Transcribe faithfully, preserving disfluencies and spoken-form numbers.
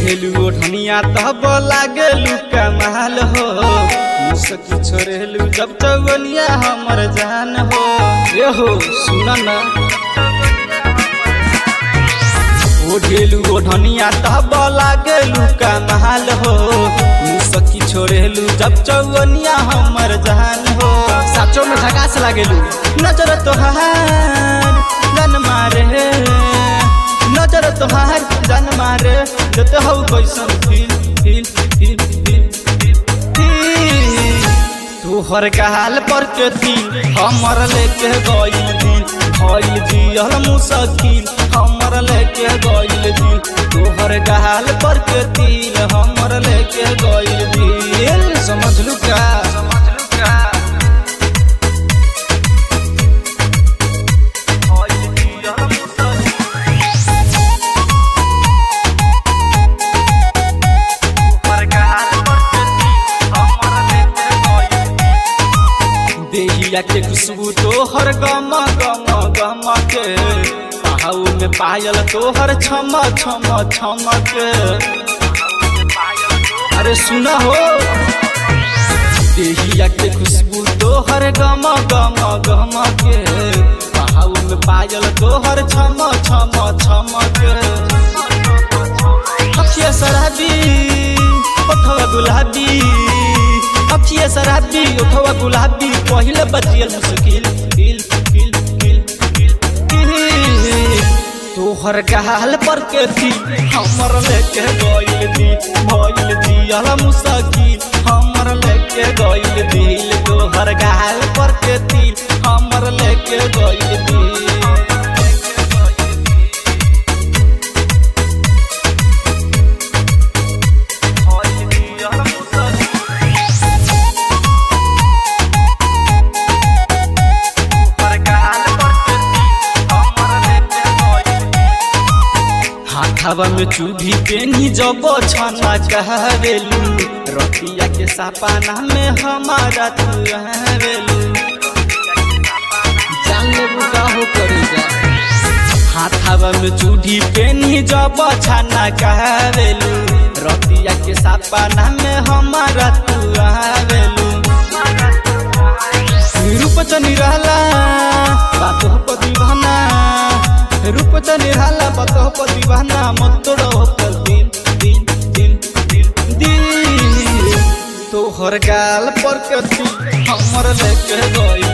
ओढ़ेलू ओढ़निया तब लागेलू कमाल हो मुसकी छोड़ेलू जब चौनिया हमर जान हो ये हो सुन ना ओढ़ेलू ओढ़निया तब लागेलू कमाल हो मुसकी छोड़ेलू जब चौनिया हमर जान हो साचो में झकास लागेलू नजर तोहार जान मारे नजर तोहार जान मारे देते हो कैसन फील फील फील फील तोहर काल पर के दिल हमर लेके गइल दिल भइल जियल मुश्किल हमर लेके गइल दिल तोहर काल पर के दिल हमर लेके गइल दिल समझलू का समझलू का देहिया के खुशबू तोहर गम गम गम के पहाऊ में पायल तोहर छम छम छम के अरे सुना हो देहिया के खुशबू तोहर गम गम गम के पहाऊ में पायल तोहर छम छम छम के अखिया शराबी ओठवा गुलाबी अखिया शराबी ओठवा गुलाबी पहिले बजियल मुश्किल किल किल किल किल तोहर गाल पर के थी हमर लेके गइल दिल भइल दियल मुश्किल हमर लेके गइल दिल तोहर गाल पर के थी हमर लेके गइल दिल हवा में चूभी पेनी जब छना कहवेलू रतिया के सपना में हमारा तू आवेलू जान लेबू का हो करेगा हाथ हवा में चूभी पेनी जब छना कहवेलू रतिया के सपना में हमारा तू आवेलू रूप चनी रहला बातों पर दीवाना रूप तनी रहला बतो पर दीवाना मत तोड़ो कर दिल दिल दिल दिल दिल तोहर गाल पर के दिल हमर लेके गइल